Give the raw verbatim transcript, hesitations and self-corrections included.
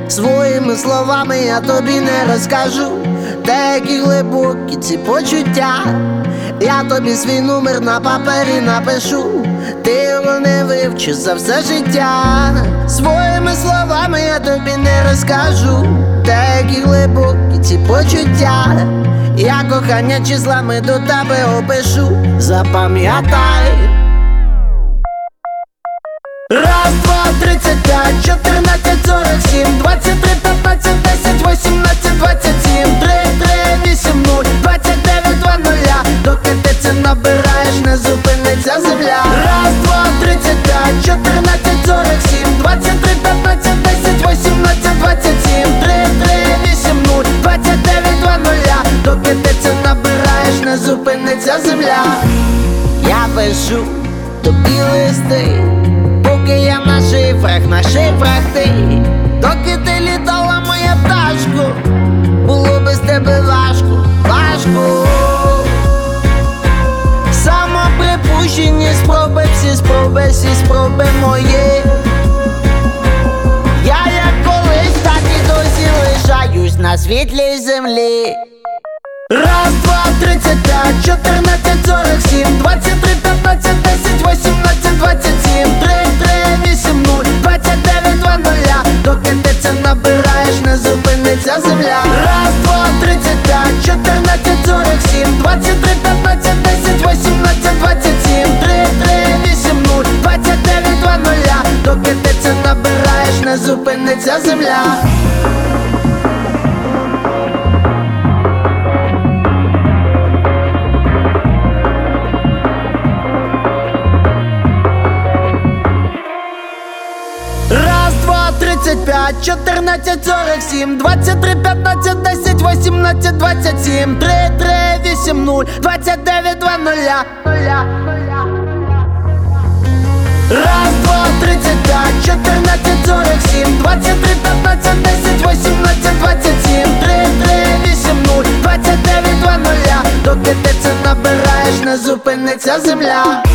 Своїми словами я тобі не розкажу, деякі глибокі ці почуття. Я тобі свій номер на папері напишу, ти його не вивчиш за все життя. Своїми словами я тобі не розкажу, деякі глибокі ці почуття. Я кохання числами до тебе опишу, запам'ятай. Раз, два, тридцять п'ять, чотирнадцять, сорок сім, двадцять три, п'ятнадцять, десять, вісімнадцять, двадцять сім, три, три, вісім, нуль, двадцять дев'ять, два, нуля. Доки ти це набираєш, не зупиниться земля. Раз, два, тридцять п'ять, чотирнадцять, сорок сім, двадцять три, п'ятнадцять, десять, вісімнадцять, двадцять сім, три, три, вісім, нуль, двадцять дев'ять, два, нуля. Доки ти це набираєш, не зупиниться земля. Я пишу тобі листи, поки я на шифрах, на шифрах ти. Доки ти літала, моя пташко, було без тебе важко, важко. Самоприпущені спроби, всі спроби, всі спроби мої. Я як колись, так і досі лишаюсь на світлій землі. Раз, два, тридцять п'ять, чотирнадцять, сорок сім, двадцять три, п'ятнадцять, десять, вісімнадцять, двадцять сім, три, три, вісім, нуль, двадцять дев'ять, два, нуля. Доки ти це набираєш, не зупиниться земля. Раз, два, тридцять п'ять, чотирнадцять, сорок сім, двадцять три, п'ятнадцять, десять, вісімнадцять, двадцять сім, три, три, вісім, нуль, двадцять дев'ять, два, нуля. Доки ти це набираєш, не зупиниться земля. тридцять п'ять, чотирнадцять, сорок сім, двадцять три, п'ятнадцять, десять, вісімнадцять, двадцять сім, три, три, вісім, нуль, двадцять дев'ять, два, нуля. Раз, два, тридцять п'ять, чотирнадцять, сорок сім, двадцять три, п'ятнадцять, десять, вісімнадцять, двадцять сім, три, три, вісім, нуль, двадцять дев'ять, два, нуля. Доки ти це набираєш, не зупиниться земля.